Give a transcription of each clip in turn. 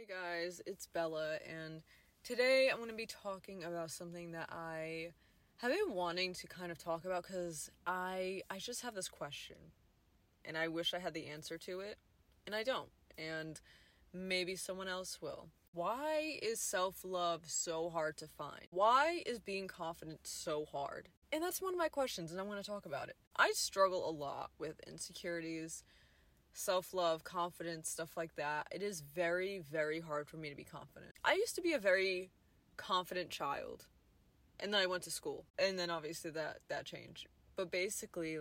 guys, it's Bella, and today I'm going to be talking about something that I have been wanting to kind of talk about because I just have this question, and I wish I had the answer to it, and I don't, and maybe someone else will. Why is self-love so hard to find? Why is being confident so hard? And that's one of my questions, and I want to talk about it. I struggle a lot with insecurities, self-love, confidence, stuff like that. It is very, very hard for me to be confident. I used to be a very confident child, and then I went to school, and then obviously that changed. But basically,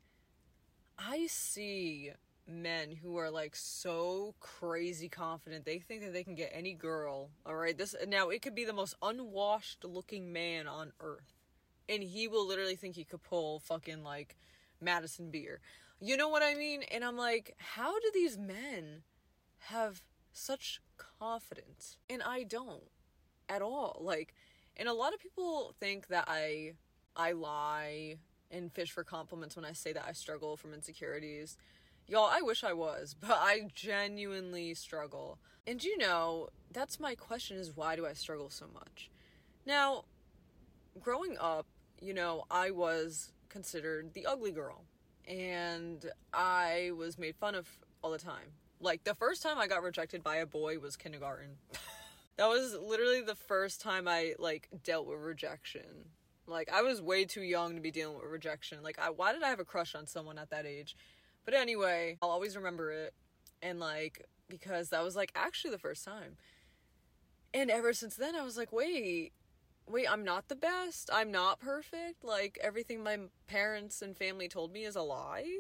I see men who are so crazy confident. They think that they can get any girl. All right, now it could be the most unwashed looking man on earth, and he will literally think he could pull fucking Madison Beer. You know what I mean? And I'm like, how do these men have such confidence? And I don't at all. And a lot of people think that I lie and fish for compliments when I say that I struggle from insecurities. Y'all, I wish I was, but I genuinely struggle. And that's my question, is why do I struggle so much? Now, growing up, I was considered the ugly girl, and I was made fun of all the time. The first time I got rejected by a boy was kindergarten. That was literally the first time I dealt with rejection. I was way too young to be dealing with rejection. Why did I have a crush on someone at that age? But anyway, I'll always remember it, and because that was actually the first time. And ever since then I was like, wait, I'm not the best. I'm not perfect. Everything my parents and family told me is a lie.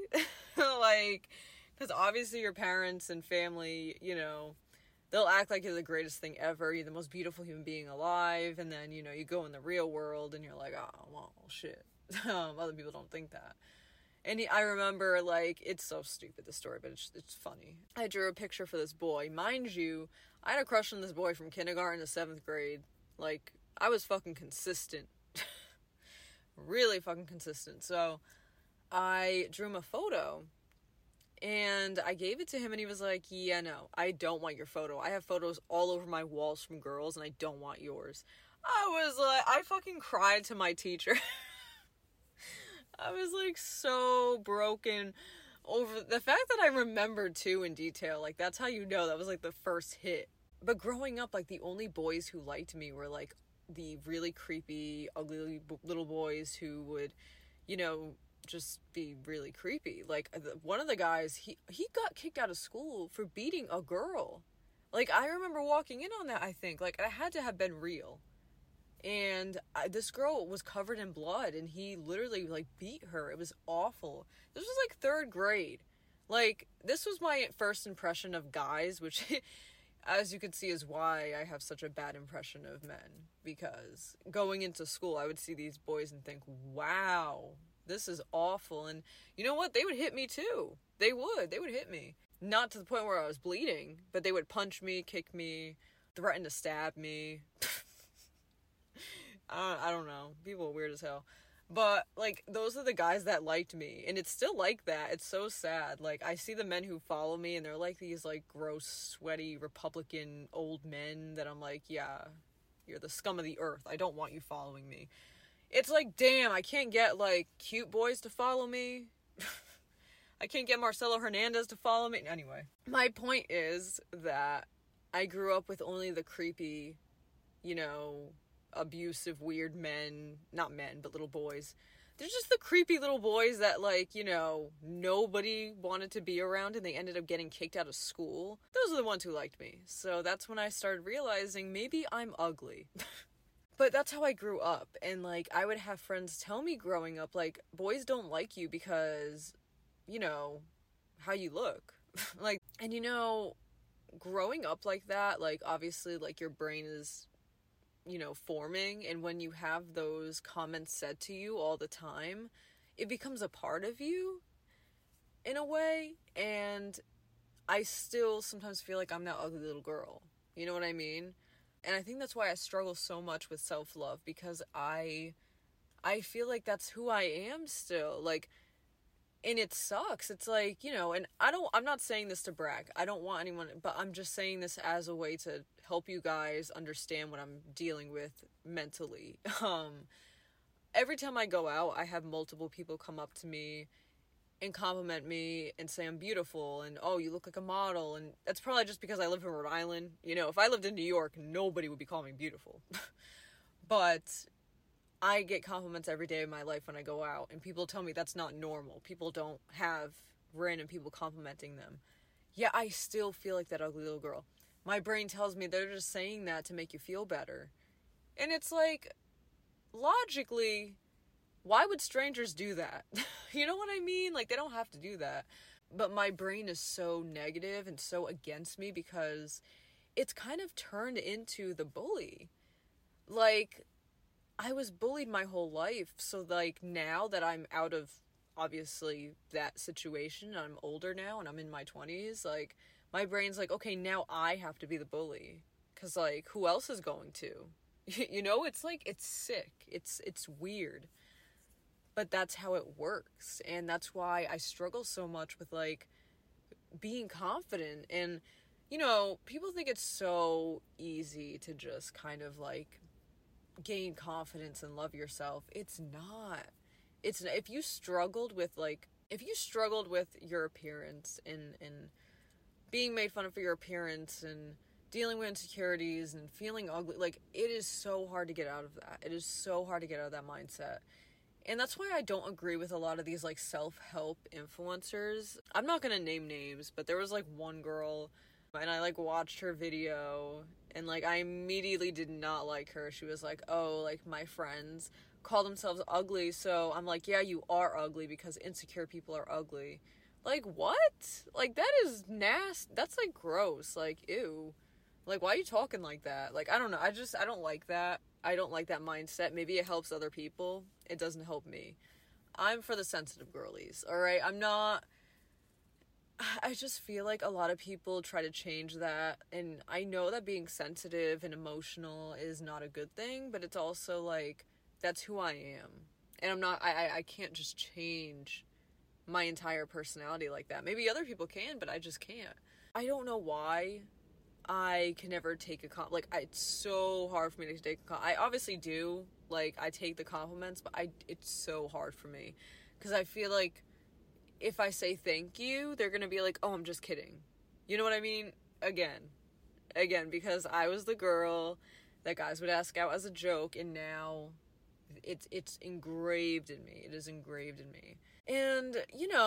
Because obviously your parents and family, they'll act like you're the greatest thing ever. You're the most beautiful human being alive. And then, you go in the real world and you're like, oh, well, shit. Other people don't think that. And I remember, it's so stupid, this story, but it's funny. I drew a picture for this boy. Mind you, I had a crush on this boy from kindergarten to 7th grade. I was fucking consistent. Really fucking consistent. So I drew him a photo and I gave it to him, and he was like, yeah, no, I don't want your photo. I have photos all over my walls from girls and I don't want yours. I fucking cried to my teacher. I was so broken over the fact that I remembered too in detail. That's how that was the first hit. But growing up, the only boys who liked me were the really creepy, ugly little boys who would, just be really creepy. One of the guys, he got kicked out of school for beating a girl. I remember walking in on that, I think. It had to have been real. And this girl was covered in blood, and he literally, beat her. It was awful. This was, 3rd grade. This was my first impression of guys, which... as you can see, is why I have such a bad impression of men. Because going into school, I would see these boys and think, wow, this is awful. And you know what? They would hit me too. They would hit me. Not to the point where I was bleeding, but they would punch me, kick me, threaten to stab me. I don't know. People are weird as hell. But, those are the guys that liked me. And it's still like that. It's so sad. I see the men who follow me, and they're these, gross, sweaty, Republican old men that I'm yeah, you're the scum of the earth. I don't want you following me. It's damn, I can't get, cute boys to follow me. I can't get Marcelo Hernandez to follow me. Anyway, my point is that I grew up with only the creepy, abusive, weird men, not men, but little boys. They're just the creepy little boys that, nobody wanted to be around, and they ended up getting kicked out of school. Those are the ones who liked me. So that's when I started realizing maybe I'm ugly. But that's how I grew up, and, I would have friends tell me growing up, boys don't like you because, how you look. And, growing up like that, obviously, your brain is... forming, and when you have those comments said to you all the time, it becomes a part of you in a way. And I still sometimes feel like I'm that ugly little girl, you know what I mean? And I think that's why I struggle so much with self-love, because I feel like that's who I am still. And it sucks. It's like, and I'm not saying this to brag. I don't want anyone, but I'm just saying this as a way to help you guys understand what I'm dealing with mentally. Every time I go out, I have multiple people come up to me and compliment me and say I'm beautiful and, oh, you look like a model. And that's probably just because I live in Rhode Island. If I lived in New York, nobody would be calling me beautiful. But I get compliments every day of my life when I go out, and people tell me that's not normal. People don't have random people complimenting them. Yeah, I still feel like that ugly little girl. My brain tells me they're just saying that to make you feel better. And it's like, logically, why would strangers do that? You know what I mean? Like, they don't have to do that. But my brain is so negative and so against me because it's kind of turned into the bully. Like, I was bullied my whole life. So, like, now that I'm out of, obviously, that situation, I'm older now and I'm in my 20s, like, my brain's like, okay, now I have to be the bully. Because, like, who else is going to? It's like, it's sick. It's weird. But that's how it works. And that's why I struggle so much with, like, being confident. And, people think it's so easy to just kind of, like, gain confidence and love yourself. It's not. If you struggled with your appearance and being made fun of for your appearance and dealing with insecurities and feeling ugly, like, it is so hard to get out of that. It is so hard to get out of that mindset. And that's why I don't agree with a lot of these, like, self-help influencers. I'm not gonna name names, but there was, like, one girl, and I, like, watched her video, and, like, I immediately did not like her. She was like, oh, like, my friends call themselves ugly, so I'm like, yeah, you are ugly because insecure people are ugly. Like, what? Like, that is nasty. That's, like, gross. Like, ew. Like, why are you talking like that? Like, I don't know. I don't like that. I don't like that mindset. Maybe it helps other people. It doesn't help me. I'm for the sensitive girlies, alright? I just feel like a lot of people try to change that, and I know that being sensitive and emotional is not a good thing, but it's also, like, that's who I am. And I can't just change my entire personality like that. Maybe other people can, but I just can't. I don't know why I can never take it's so hard for me to take a compliment. I obviously do, like, I take the compliments, but it's so hard for me, because I feel like if I say thank you, they're gonna be like, oh, I'm just kidding. You know what I mean? Again, because I was the girl that guys would ask out as a joke, and now it's engraved in me. It is engraved in me. And,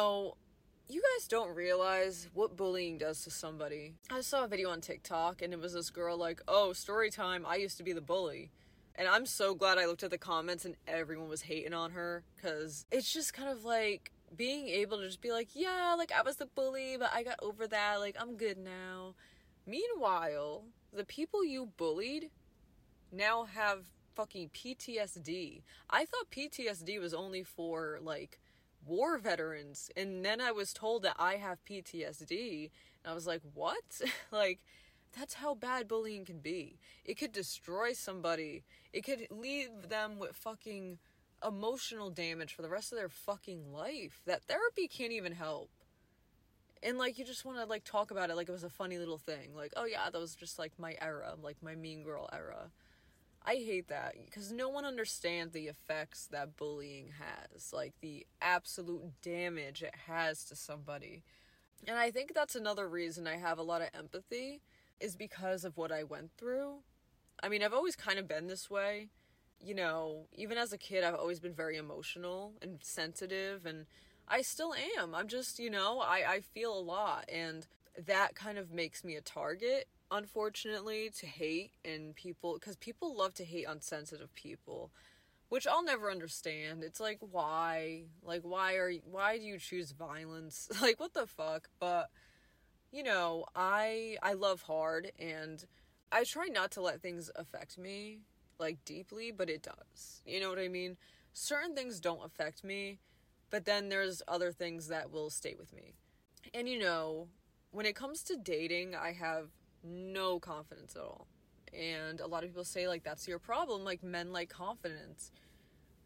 you guys don't realize what bullying does to somebody. I saw a video on TikTok, and it was this girl like, oh, story time, I used to be the bully. And I'm so glad I looked at the comments and everyone was hating on her, because it's just kind of like being able to just be like, yeah, like, I was the bully, but I got over that, like, I'm good now. Meanwhile, the people you bullied now have fucking PTSD. I thought PTSD was only for, like, war veterans, and then I was told that I have PTSD, and I was like, what? Like, that's how bad bullying can be. It could destroy somebody. It could leave them with fucking emotional damage for the rest of their fucking life that therapy can't even help. And, like, you just want to, like, talk about it like it was a funny little thing. Like, oh yeah, that was just, like, my era, like, my mean girl era. I hate that, because no one understands the effects that bullying has, like, the absolute damage it has to somebody. And I think that's another reason I have a lot of empathy, is because of what I went through. I mean, I've always kind of been this way. Even as a kid, I've always been very emotional and sensitive, and I still am. I'm just, I feel a lot, and that kind of makes me a target, unfortunately, to hate, and because people love to hate on sensitive people, which I'll never understand. It's like, why? Like, why do you choose violence? Like, what the fuck? But, I love hard, and I try not to let things affect me, like, deeply, but it does. You know what I mean? Certain things don't affect me, but then there's other things that will stay with me. And, when it comes to dating, I have no confidence at all. And a lot of people say, like, that's your problem, like, men like confidence.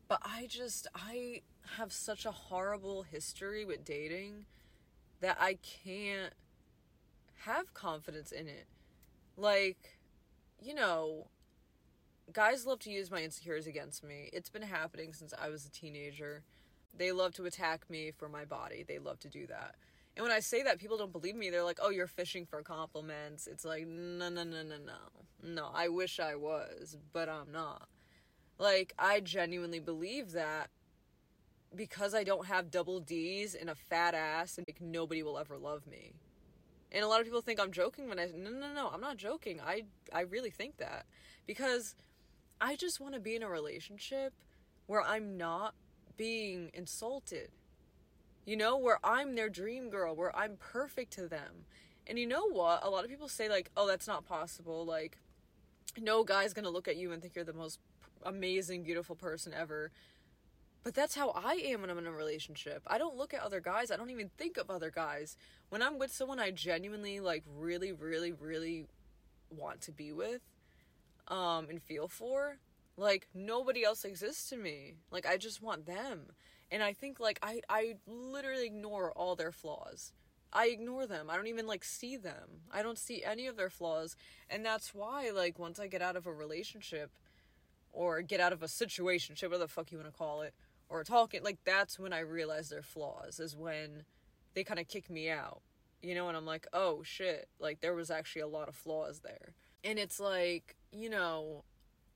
But I have such a horrible history with dating that I can't have confidence in it. Like, you know, guys love to use my insecurities against me. It's been happening since I was a teenager. They love to attack me for my body. They love to do that. And when I say that, people don't believe me. They're like, oh, you're fishing for compliments. It's like, no, no, no, no, no. No, I wish I was, but I'm not. Like, I genuinely believe that because I don't have double D's and a fat ass, and like, nobody will ever love me. And a lot of people think I'm joking when no, I'm not joking. I really think that. Because I just want to be in a relationship where I'm not being insulted. You know, where I'm their dream girl, where I'm perfect to them. And you know what? A lot of people say, like, oh, that's not possible. Like, no guy's gonna look at you and think you're the most amazing, beautiful person ever. But that's how I am when I'm in a relationship. I don't look at other guys. I don't even think of other guys. When I'm with someone I genuinely, like, really, really, really want to be with, and feel for, like, nobody else exists to me. Like, I just want them. And I think, like, I literally ignore all their flaws. I ignore them. I don't even, like, see them. I don't see any of their flaws. And that's why, like, once I get out of a relationship, or get out of a situationship, whatever the fuck you want to call it, or talking, like, that's when I realize their flaws, is when they kind of kick me out, you know, and I'm like, oh, shit, like, there was actually a lot of flaws there. And it's like, you know,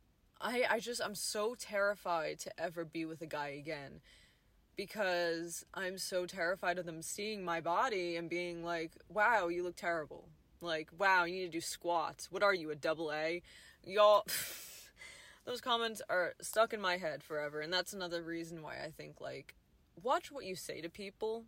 I'm so terrified to ever be with a guy again, because I'm so terrified of them seeing my body and being like, wow, you look terrible. Like, wow, you need to do squats. What are you, a double A? Y'all... Those comments are stuck in my head forever, and that's another reason why I think, like, watch what you say to people.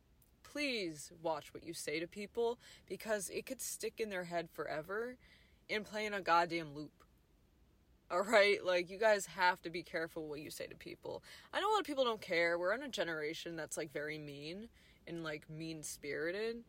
Please watch what you say to people, because it could stick in their head forever and play in a goddamn loop. Alright? Like, you guys have to be careful what you say to people. I know a lot of people don't care. We're in a generation that's, like, very mean and, like, mean-spirited,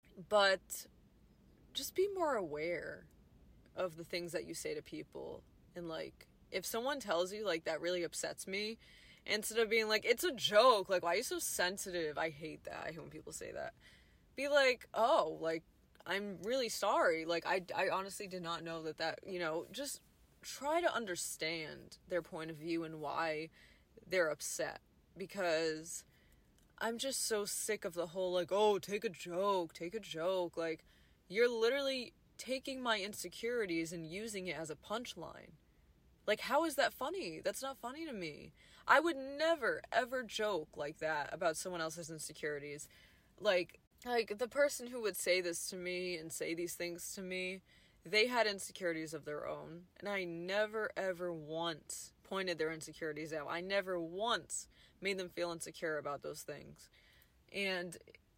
but just be more aware of the things that you say to people. And, like, if someone tells you, like, that really upsets me, instead of being like, it's a joke, like, why are you so sensitive? I hate that. I hate when people say that. Be like, oh, like, I'm really sorry. Like, I honestly did not know that, you know, just try to understand their point of view and why they're upset. Because I'm just so sick of the whole, like, oh, take a joke. Like, you're literally taking my insecurities and using it as a punchline. Like, how is that funny? That's not funny to me. I would never, ever joke like that about someone else's insecurities. Like, the person who would say this to me and say these things to me, they had insecurities of their own. And I never, ever once pointed their insecurities out. I never once made them feel insecure about those things. And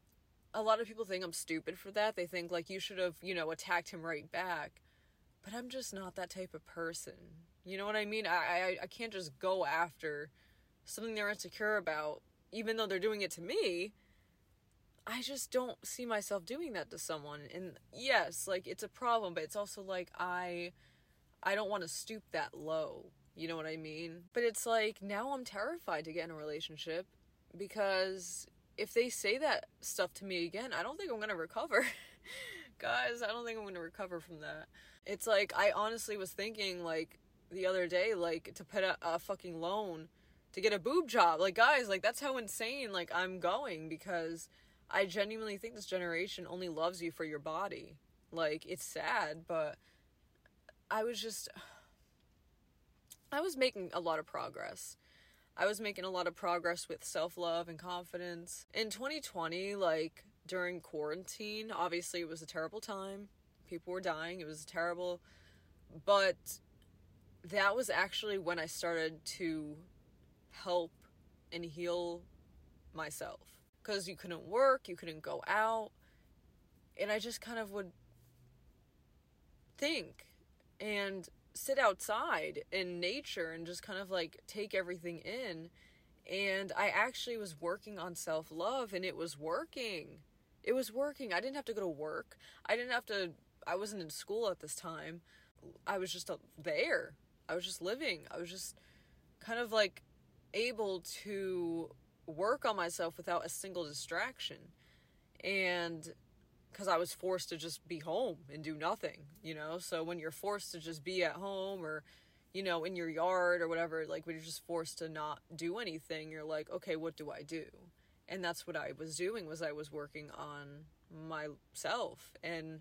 a lot of people think I'm stupid for that. They think, like, you should have, you know, attacked him right back. But I'm just not that type of person. You know what I mean? I can't just go after something they're insecure about, even though they're doing it to me. I just don't see myself doing that to someone. And yes, like, it's a problem, but it's also like, I don't want to stoop that low. You know what I mean? But it's like, now I'm terrified to get in a relationship, because if they say that stuff to me again, I don't think I'm going to recover. Guys, I don't think I'm going to recover from that. It's like, I honestly was thinking, like, the other day, like, to put a fucking loan to get a boob job. Like, guys, like, that's how insane, like, I'm going, because I genuinely think this generation only loves you for your body. Like, it's sad, but I was making a lot of progress. I was making a lot of progress with self-love and confidence. In 2020, like, during quarantine, obviously it was a terrible time. People were dying. It was terrible. But that was actually when I started to help and heal myself. Because you couldn't work, you couldn't go out. And I just kind of would think and sit outside in nature and just kind of, like, take everything in. And I actually was working on self-love, and it was working. It was working. I didn't have to go to work. I wasn't in school at this time. I was just there. I was just living. I was just kind of, like, able to work on myself without a single distraction. And because I was forced to just be home and do nothing, So when you're forced to just be at home or, in your yard or whatever, like when you're just forced to not do anything, you're like, okay, what do I do? And that's what I was doing, was I was working on myself. And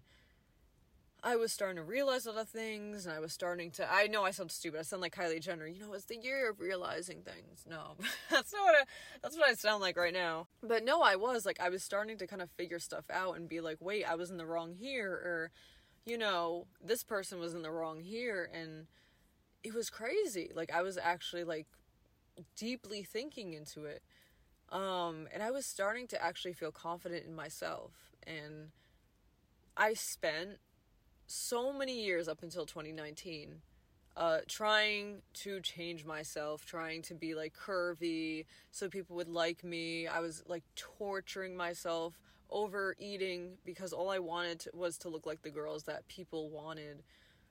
I was starting to realize a lot of things, and I was starting to, I know I sound stupid, I sound like Kylie Jenner, it's the year of realizing things. No, that's what I sound like right now. But no, I was starting to kind of figure stuff out and be like, wait, I was in the wrong here, or, this person was in the wrong here, and it was crazy. Like, I was actually, deeply thinking into it, and I was starting to actually feel confident in myself, and I spent so many years up until 2019 trying to change myself, trying to be curvy so people would like me. I was torturing myself, overeating, because all I wanted was to look like the girls that people wanted.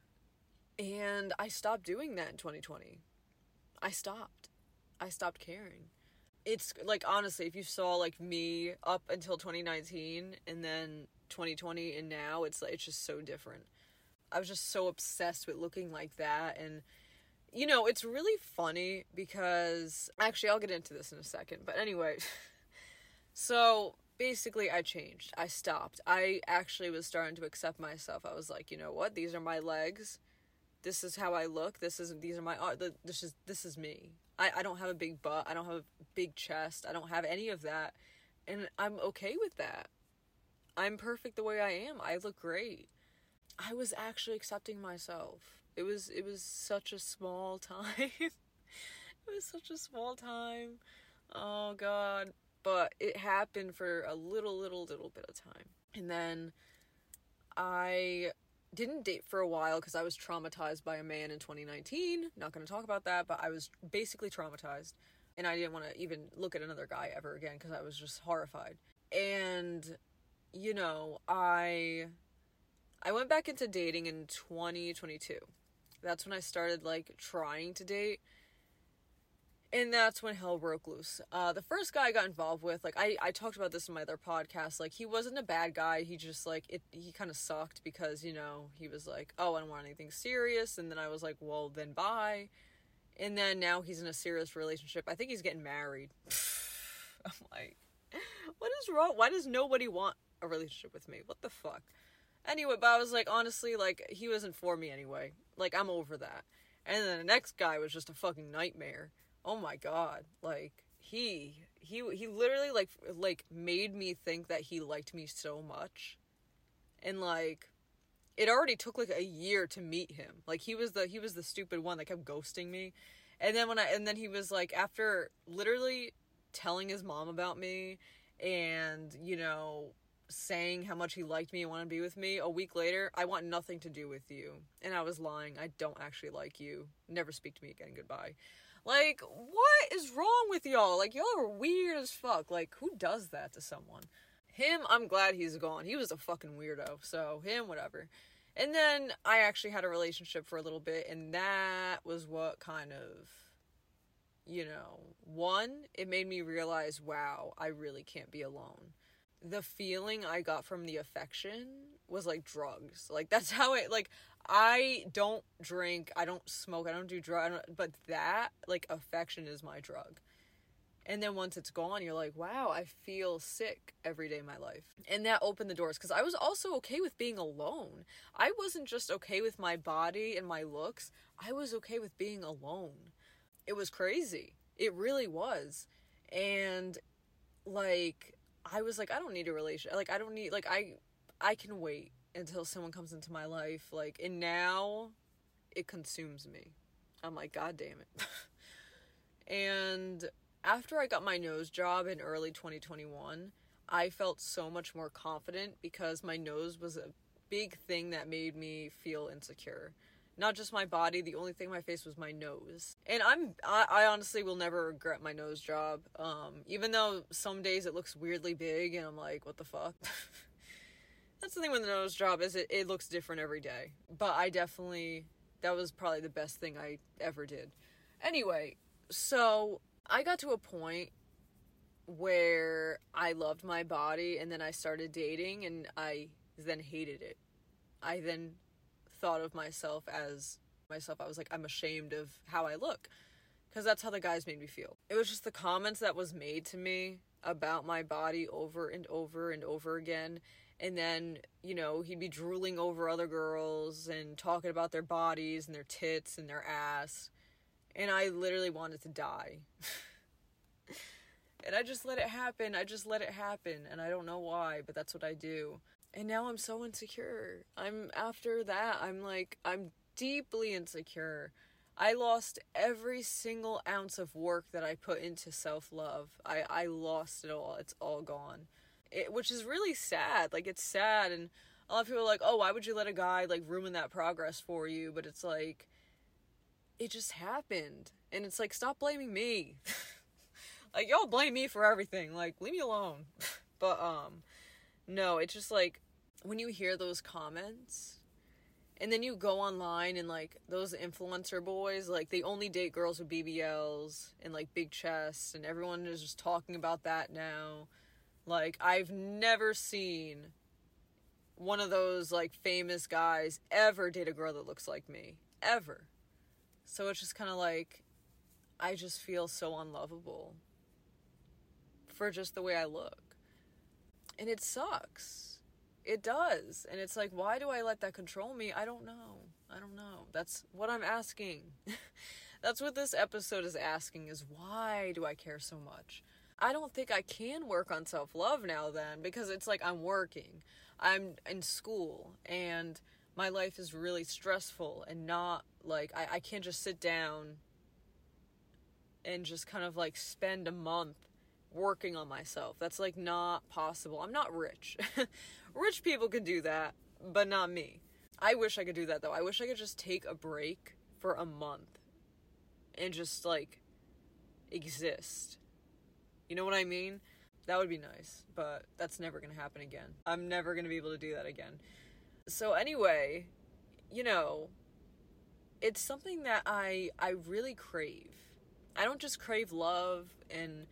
And I stopped doing that in 2020. I stopped caring. It's honestly, if you saw me up until 2019 and then 2020 and now, it's just so different. I was just so obsessed with looking like that. And it's really funny because, actually, I'll get into this in a second, but anyway. So basically I changed. I stopped. I actually was starting to accept myself. I was like, you know what, these are my legs, this is how I look, these are my, this is me. I don't have a big butt, I don't have a big chest, I don't have any of that, and I'm okay with that. I'm perfect the way I am. I look great. I was actually accepting myself. It was such a small time. It was such a small time. Oh God. But it happened for a little bit of time. And then I didn't date for a while because I was traumatized by a man in 2019. Not going to talk about that, but I was basically traumatized. And I didn't want to even look at another guy ever again because I was just horrified. And, I went back into dating in 2022. That's when I started, trying to date. And that's when hell broke loose. The first guy I got involved with, I talked about this in my other podcast, he wasn't a bad guy, he just, he kind of sucked because, he was like, oh, I don't want anything serious, and then I was like, well, then bye. And then now he's in a serious relationship. I think he's getting married. I'm like, what is wrong? Why does nobody want a relationship with me? What the fuck? Anyway, but I was like, honestly, he wasn't for me anyway. I'm over that. And then the next guy was just a fucking nightmare. Oh my God. He literally, made me think that he liked me so much. And, it already took, a year to meet him. He was the stupid one that kept ghosting me. And then he was, after literally telling his mom about me and, saying how much he liked me and wanted to be with me, a week later, I want nothing to do with you. And I was lying. I don't actually like you. Never speak to me again. Goodbye. What is wrong with y'all? Y'all are weird as fuck. Who does that to someone? Him, I'm glad he's gone. He was a fucking weirdo. So, him, whatever. And then I actually had a relationship for a little bit, and that was what kind of, one, it made me realize, wow, I really can't be alone. The feeling I got from the affection was like drugs. That's how it, I don't drink, I don't smoke, I don't do drugs, but that, affection is my drug. And then once it's gone, you're like, wow, I feel sick every day of my life. And that opened the doors, because I was also okay with being alone. I wasn't just okay with my body and my looks, I was okay with being alone. It was crazy. It really was. And, I was like, I don't need a relationship. I don't need, I can wait until someone comes into my life. And now it consumes me. I'm like, God damn it. And after I got my nose job in early 2021, I felt so much more confident because my nose was a big thing that made me feel insecure. Not just my body, the only thing in my face was my nose. And I honestly will never regret my nose job. Even though some days it looks weirdly big and I'm like, what the fuck? That's the thing with the nose job, is it looks different every day. But that was probably the best thing I ever did. Anyway, so I got to a point where I loved my body, and then I started dating, and I then hated it. I then thought of myself as myself. I was like, I'm ashamed of how I look, because that's how the guys made me feel. It was just the comments that was made to me about my body over and over and over again. And then, you know, he'd be drooling over other girls and talking about their bodies and their tits and their ass. And I literally wanted to die. And I just let it happen. And I don't know why, but that's what I do. And now I'm so insecure. After that, I'm deeply insecure. I lost every single ounce of work that I put into self-love. I lost it all. It's all gone. Which is really sad. Like, it's sad, and a lot of people are like, oh, why would you let a guy, like, ruin that progress for you? But it's like, it just happened. And it's like, stop blaming me. Like, y'all blame me for everything. Like, leave me alone. But, no, it's just like, when you hear those comments, and then you go online and, like, those influencer boys, like, they only date girls with BBLs and, like, big chests, and everyone is just talking about that now. Like, I've never seen one of those, like, famous guys ever date a girl that looks like me. Ever. So it's just kind of like, I just feel so unlovable for just the way I look. And it sucks. It does. And it's like, why do I let that control me? I don't know. That's what I'm asking. That's what this episode is asking, is why do I care so much? I don't think I can work on self-love now then, because it's like I'm working. I'm in school, and my life is really stressful, and not, like, I can't just sit down and just kind of, like, spend a month working on myself. That's, like, not possible. I'm not rich. Rich people can do that, but not me. I wish I could do that, though. I wish I could just take a break for a month and just, like, exist. You know what I mean? That would be nice, but that's never going to happen again. I'm never going to be able to do that again. So anyway, you know, it's something that I really crave. I don't just crave love and,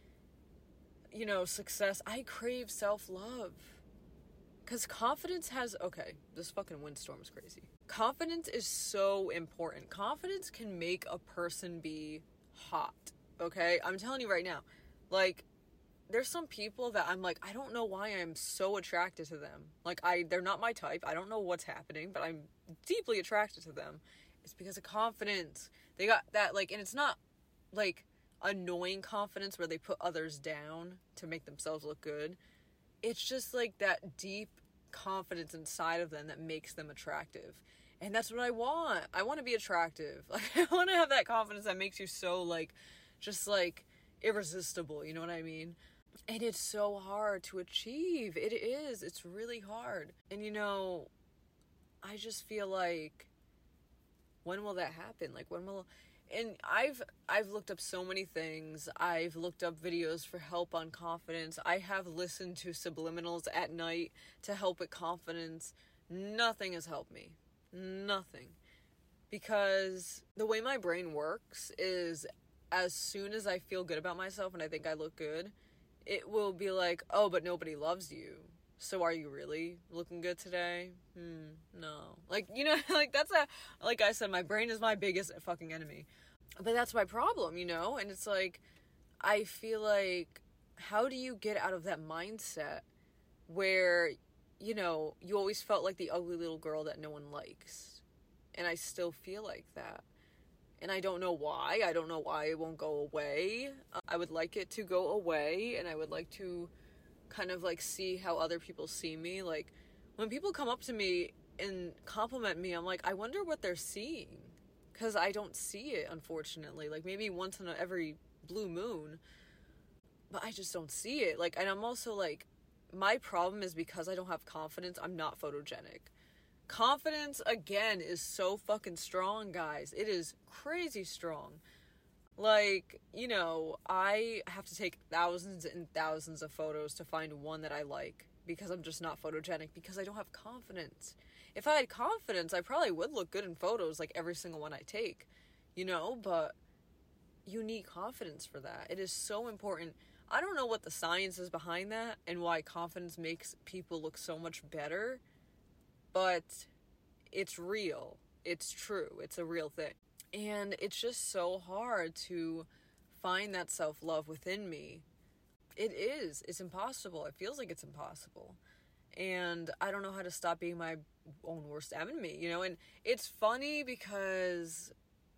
you know, success. I crave self-love. Because confidence okay, this fucking windstorm is crazy. Confidence is so important. Confidence can make a person be hot, okay? I'm telling you right now. Like, there's some people that I'm like, I don't know why I'm so attracted to them. Like, they're not my type. I don't know what's happening, but I'm deeply attracted to them. It's because of confidence. They got that, like, and it's not, like, annoying confidence where they put others down to make themselves look good. It's just, like, that deep confidence inside of them that makes them attractive. And that's what I want. I want to be attractive. Like, I want to have that confidence that makes you so, like, just, like, irresistible, you know what I mean? And it's so hard to achieve. It is. It's really hard. And, you know, I just feel like, when will that happen? Like, when will... And I've looked up so many things. I've looked up videos for help on confidence. I have listened to subliminals at night to help with confidence. Nothing has helped me. Nothing. Because the way my brain works is, as soon as I feel good about myself and I think I look good, it will be like, oh, but nobody loves you. So are you really looking good today? No. Like, you know, like, like I said, my brain is my biggest fucking enemy. But that's my problem, you know? And it's like, I feel like, how do you get out of that mindset where, you know, you always felt like the ugly little girl that no one likes? And I still feel like that. And I don't know why. I don't know why it won't go away. I would like it to go away, and I would like to kind of, like, see how other people see me. Like, when people come up to me and compliment me, I'm like, I wonder what they're seeing. Because I don't see it, unfortunately. Like, maybe once in every blue moon. But I just don't see it. Like, and I'm also, like, my problem is because I don't have confidence, I'm not photogenic. Confidence, again, is so fucking strong, guys. It is crazy strong. Like, you know, I have to take thousands and thousands of photos to find one that I like, because I'm just not photogenic, because I don't have confidence. If I had confidence, I probably would look good in photos, like every single one I take, you know, but you need confidence for that. It is so important. I don't know what the science is behind that and why confidence makes people look so much better, but it's real. It's true. It's a real thing. And it's just so hard to find that self-love within me. It is. It's impossible. It feels like it's impossible. And I don't know how to stop being my own worst enemy, you know? And it's funny because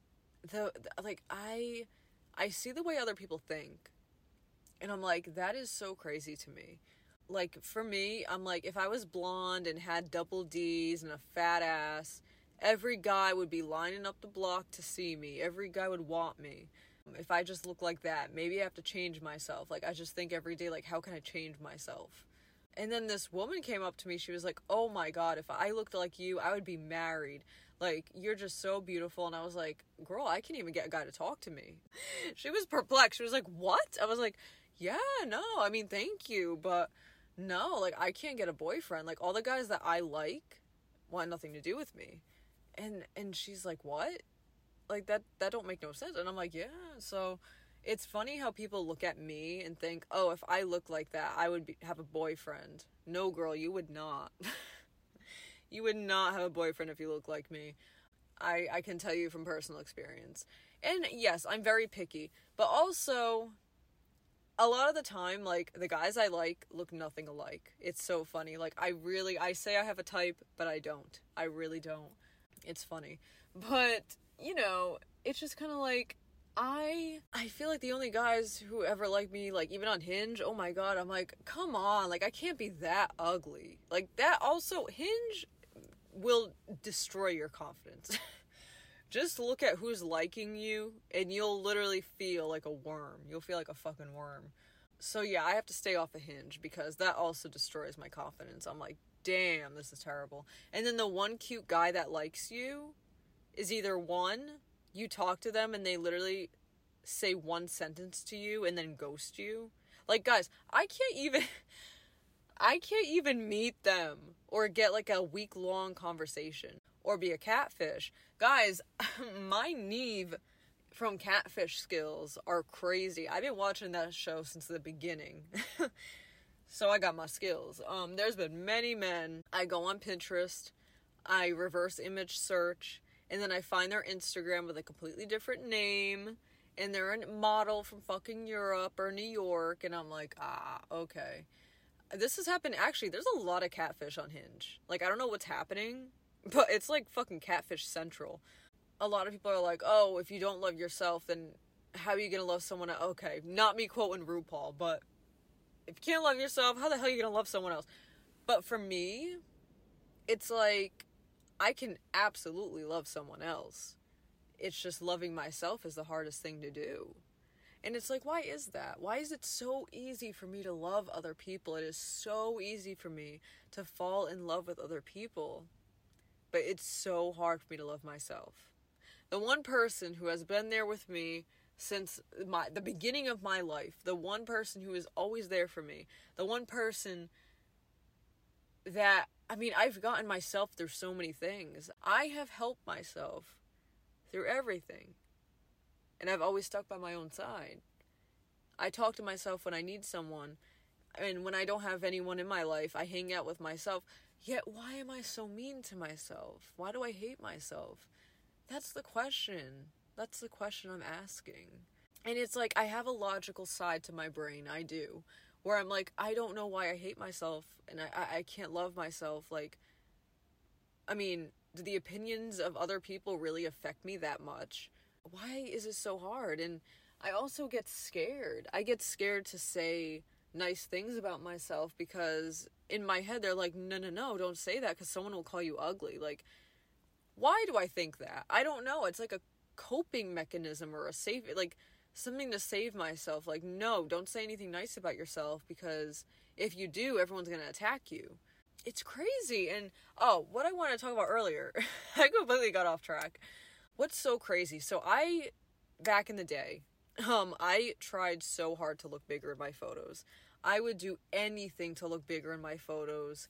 I see the way other people think. And I'm like, that is so crazy to me. Like, for me, I'm like, if I was blonde and had double D's and a fat ass, every guy would be lining up the block to see me. Every guy would want me. If I just look like that, maybe I have to change myself. Like, I just think every day, like, how can I change myself? And then this woman came up to me. She was like, oh my God, if I looked like you, I would be married. Like, you're just so beautiful. And I was like, girl, I can't even get a guy to talk to me. She was perplexed. She was like, what? I was like, yeah, no, I mean, thank you. But no, like, I can't get a boyfriend. Like, all the guys that I like want nothing to do with me. And she's like, what? Like, that don't make no sense. And I'm like, yeah. So it's funny how people look at me and think, oh, if I look like that, I would have a boyfriend. No, girl, you would not. You would not have a boyfriend if you look like me. I can tell you from personal experience. And yes, I'm very picky. But also, a lot of the time, like, the guys I like look nothing alike. It's so funny. Like, I say I have a type, but I don't. I really don't. It's funny. But, you know, it's just kind of like, I feel like the only guys who ever like me, like, even on Hinge, oh my God, I'm like, come on, like, I can't be that ugly. Like, that also, Hinge will destroy your confidence. Just look at who's liking you, and you'll literally feel like a worm. You'll feel like a fucking worm. So yeah, I have to stay off of Hinge, because that also destroys my confidence. I'm like, damn, this is terrible. And then the one cute guy that likes you is either one, you talk to them and they literally say one sentence to you and then ghost you. Like, guys, I can't even meet them or get like a week-long conversation or be a catfish. Guys, my Neve from Catfish skills are crazy. I've been watching that show since the beginning. So I got my skills. There's been many men. I go on Pinterest, I reverse image search, and then I find their Instagram with a completely different name, and they're a model from fucking Europe or New York, and I'm like, okay. This has happened, actually, there's a lot of catfish on Hinge. Like, I don't know what's happening, but it's like fucking catfish central. A lot of people are like, oh, if you don't love yourself, then how are you gonna love someone else? Okay, not me quoting RuPaul, but if you can't love yourself, how the hell are you gonna love someone else? But for me, it's like, I can absolutely love someone else. It's just loving myself is the hardest thing to do. And it's like, why is that? Why is it so easy for me to love other people? It is so easy for me to fall in love with other people. But it's so hard for me to love myself. The one person who has been there with me since the beginning of my life, the one person who is always there for me, the one person that, I mean, I've gotten myself through so many things. I have helped myself through everything. And I've always stuck by my own side. I talk to myself when I need someone. And when I don't have anyone in my life, I hang out with myself. Yet, why am I so mean to myself? Why do I hate myself? That's the question. That's the question I'm asking. And it's like, I have a logical side to my brain. I do. Where I'm like, I don't know why I hate myself. And I can't love myself. Like, I mean, do the opinions of other people really affect me that much? Why is it so hard? And I also get scared. I get scared to say nice things about myself because in my head they're like, no, don't say that because someone will call you ugly. Like, why do I think that? I don't know. It's like a coping mechanism or a safe, like something to save myself. Like, no, don't say anything nice about yourself because if you do, everyone's going to attack you. It's crazy. And, oh, what I wanted to talk about earlier, I completely got off track. What's so crazy? So back in the day, I tried so hard to look bigger in my photos. I would do anything to look bigger in my photos.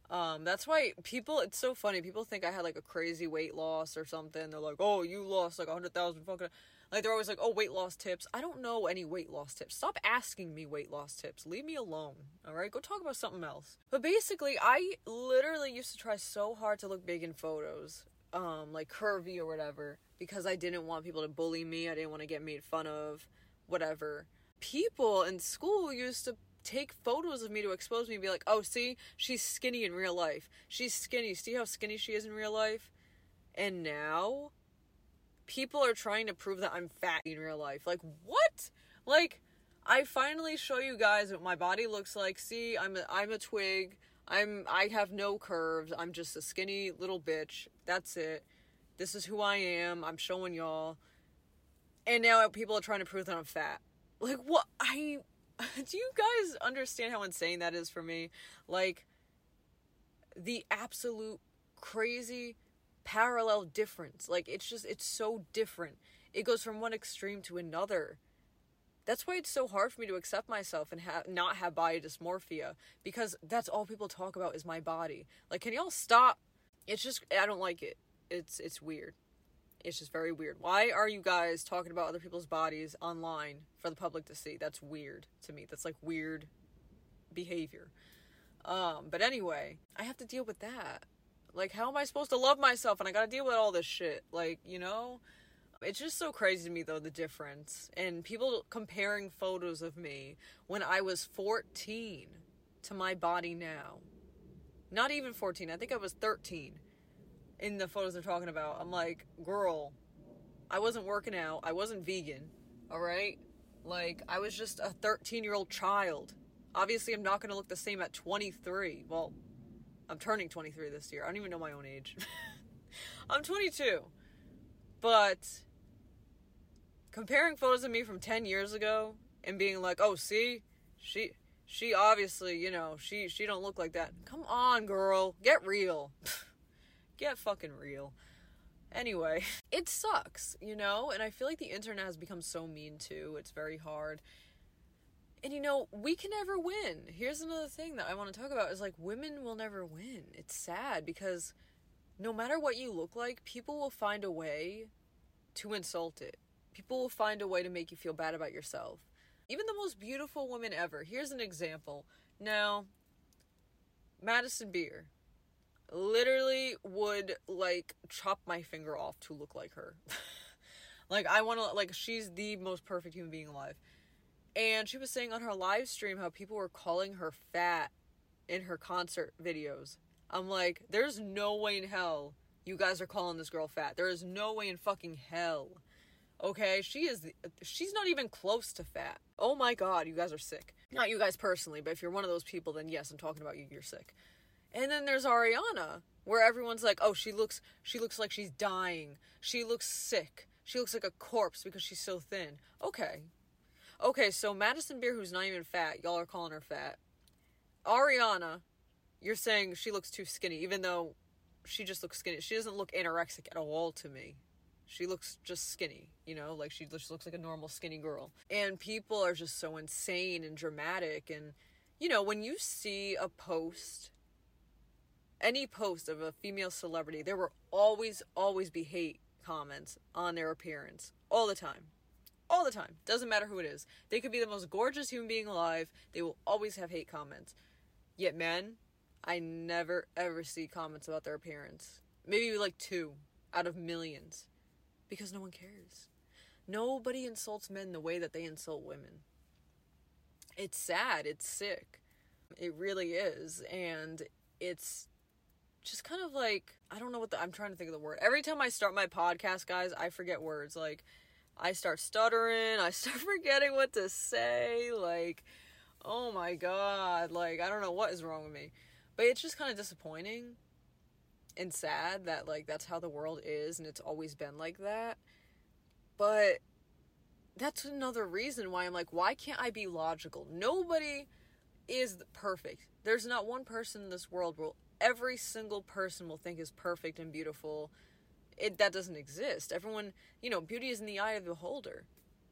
That's why it's so funny. People think I had like a crazy weight loss or something. They're like, oh, you lost like 100,000 fucking, like they're always like, oh, weight loss tips. I don't know any weight loss tips. Stop asking me weight loss tips. Leave me alone. All right, go talk about something else. But basically, I literally used to try so hard to look big in photos, like curvy or whatever, because I didn't want people to bully me. I didn't want to get made fun of, whatever. People in school used to take photos of me to expose me and be like, oh, see, she's skinny in real life. She's skinny. See how skinny she is in real life? And now people are trying to prove that I'm fat in real life. Like, what? Like, I finally show you guys what my body looks like. See, I'm a twig. I have no curves. I'm just a skinny little bitch. That's it. This is who I am. I'm showing y'all. And now people are trying to prove that I'm fat. Like, what? Do you guys understand how insane that is for me? Like, the absolute crazy parallel difference. Like, it's so different. It goes from one extreme to another. That's why it's so hard for me to accept myself and not have body dysmorphia, because that's all people talk about is my body. Like, can y'all stop? It's just, I don't like it. It's weird. It's just very weird. Why are you guys talking about other people's bodies online for the public to see? That's weird to me. That's like weird behavior. But anyway, I have to deal with that. Like, how am I supposed to love myself and I gotta deal with all this shit? Like, you know? It's just so crazy to me, though, the difference. And people comparing photos of me when I was 14 to my body now. Not even 14. I think I was 13 in the photos they're talking about. I'm like, girl, I wasn't working out. I wasn't vegan. All right? Like, I was just a 13-year-old child. Obviously, I'm not going to look the same at 23. Well, I'm turning 23 this year. I don't even know my own age. I'm 22. But comparing photos of me from 10 years ago and being like, oh, see, she obviously, you know, she don't look like that. Come on, girl. Get real. Get fucking real. Anyway, it sucks, you know? And I feel like the internet has become so mean, too. It's very hard. And, you know, we can never win. Here's another thing that I want to talk about is, like, women will never win. It's sad because no matter what you look like, people will find a way to insult it. People will find a way to make you feel bad about yourself. Even the most beautiful woman ever. Here's an example. Now, Madison Beer literally would, like, chop my finger off to look like her. Like, I want to, like, she's the most perfect human being alive. And she was saying on her live stream how people were calling her fat in her concert videos. I'm like, there's no way in hell you guys are calling this girl fat. There is no way in fucking hell. Okay, she's not even close to fat. Oh my god, you guys are sick. Not you guys personally, but if you're one of those people, then yes, I'm talking about you, you're sick. And then there's Ariana, where everyone's like, oh, she looks like she's dying. She looks sick. She looks like a corpse because she's so thin. Okay, so Madison Beer, who's not even fat, y'all are calling her fat. Ariana, you're saying she looks too skinny, even though she just looks skinny. She doesn't look anorexic at all to me. She looks just skinny, you know, like she just looks like a normal skinny girl. And people are just so insane and dramatic. And, you know, when you see a post, any post of a female celebrity, there will always be hate comments on their appearance. All the time. All the time. Doesn't matter who it is. They could be the most gorgeous human being alive. They will always have hate comments. Yet men, I never ever see comments about their appearance. Maybe like 2 out of millions. Because no one cares. Nobody insults men the way that they insult women. It's sad. It's sick. It really is. And it's just kind of like, I don't know I'm trying to think of the word. Every time I start my podcast, guys, I forget words. Like, I start stuttering. I start forgetting what to say. Like, oh my god. Like, I don't know what is wrong with me. But it's just kind of disappointing and sad that, like, that's how the world is and it's always been like that. But that's another reason why I'm like, why can't I be logical? Nobody is perfect. There's not one person in this world where every single person will think is perfect and beautiful. That doesn't exist. Everyone, you know, beauty is in the eye of the beholder.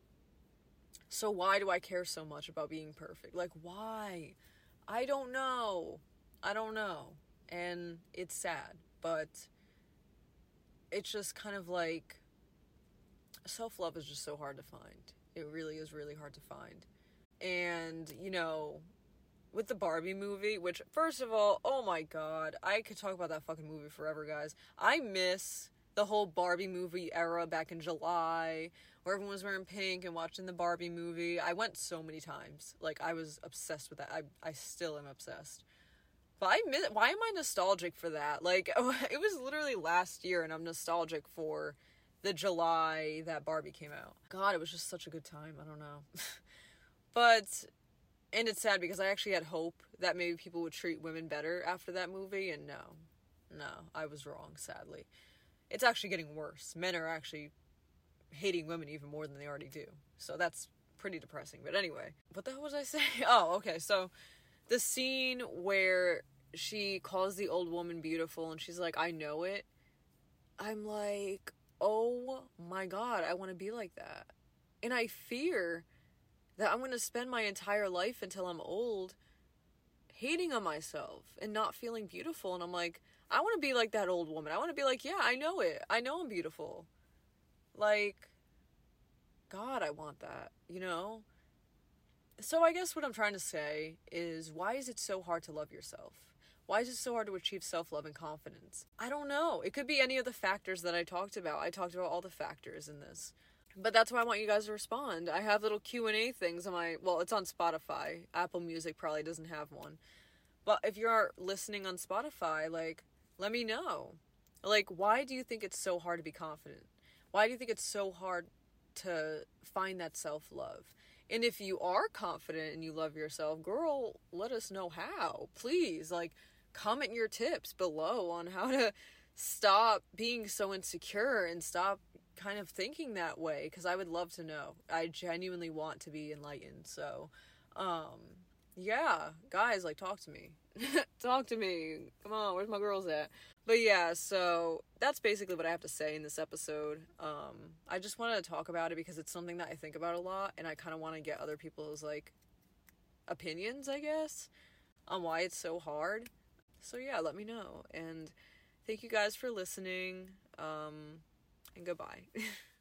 So why do I care so much about being perfect? Like, why? I don't know. And it's sad, but it's just kind of like, self-love is just so hard to find. It really is really hard to find. And, with the Barbie movie, which, first of all, oh my god, I could talk about that fucking movie forever, guys. I miss the whole Barbie movie era back in July, where everyone was wearing pink and watching the Barbie movie. I went so many times. Like, I was obsessed with that. I still am obsessed. But why am I nostalgic for that? Like, it was literally last year, and I'm nostalgic for the July that Barbie came out. God, it was just such a good time. I don't know. But, and it's sad because I actually had hope that maybe people would treat women better after that movie, and no, I was wrong, sadly. It's actually getting worse. Men are actually hating women even more than they already do. So that's pretty depressing. But anyway, what the hell was I saying? Oh, okay, so the scene where she calls the old woman beautiful and she's like, I know it. I'm like, oh my god, I want to be like that. And I fear that I'm going to spend my entire life until I'm old hating on myself and not feeling beautiful. And I'm like, I want to be like that old woman. I want to be like, yeah, I know it. I know I'm beautiful. Like, God, I want that, So I guess what I'm trying to say is, why is it so hard to love yourself? Why is it so hard to achieve self-love and confidence? I don't know. It could be any of the factors that I talked about. I talked about all the factors in this. But that's why I want you guys to respond. I have little Q&A things on it's on Spotify. Apple Music probably doesn't have one. But if you're listening on Spotify, let me know. Why do you think it's so hard to be confident? Why do you think it's so hard to find that self-love? And if you are confident and you love yourself, girl, let us know how. Please, comment your tips below on how to stop being so insecure and stop kind of thinking that way, because I would love to know. I genuinely want to be enlightened. So, yeah, guys, talk to me. Talk to me. Come on, where's my girls at? But yeah, so that's basically what I have to say in this episode. I just wanted to talk about it because it's something that I think about a lot, and I kind of want to get other people's, opinions, I guess, on why it's so hard. So yeah, let me know. And thank you guys for listening. And goodbye.